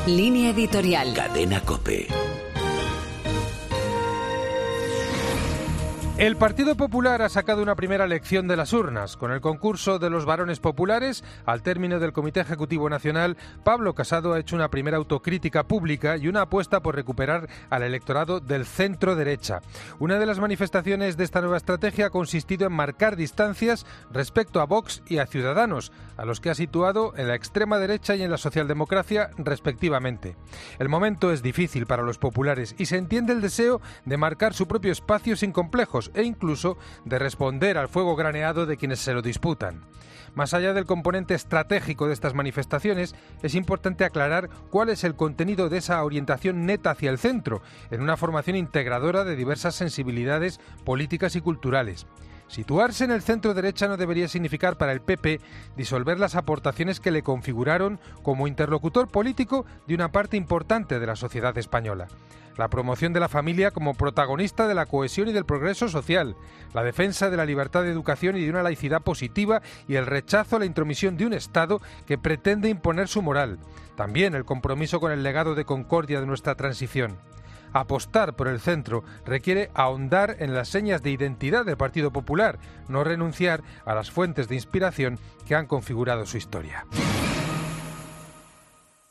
Línea editorial. Cadena COPE. El Partido Popular ha sacado una primera lección de las urnas. Con el concurso de los varones populares, al término del Comité Ejecutivo Nacional, Pablo Casado ha hecho una primera autocrítica pública y una apuesta por recuperar al electorado del centro-derecha. Una de las manifestaciones de esta nueva estrategia ha consistido en marcar distancias respecto a Vox y a Ciudadanos, a los que ha situado en la extrema derecha y en la socialdemocracia, respectivamente. El momento es difícil para los populares y se entiende el deseo de marcar su propio espacio sin complejos, e incluso de responder al fuego graneado de quienes se lo disputan. Más allá del componente estratégico de estas manifestaciones, es importante aclarar cuál es el contenido de esa orientación neta hacia el centro, en una formación integradora de diversas sensibilidades políticas y culturales. Situarse en el centro-derecha no debería significar para el PP disolver las aportaciones que le configuraron como interlocutor político de una parte importante de la sociedad española. La promoción de la familia como protagonista de la cohesión y del progreso social, la defensa de la libertad de educación y de una laicidad positiva y el rechazo a la intromisión de un Estado que pretende imponer su moral. También el compromiso con el legado de concordia de nuestra transición. Apostar por el centro requiere ahondar en las señas de identidad del Partido Popular, no renunciar a las fuentes de inspiración que han configurado su historia.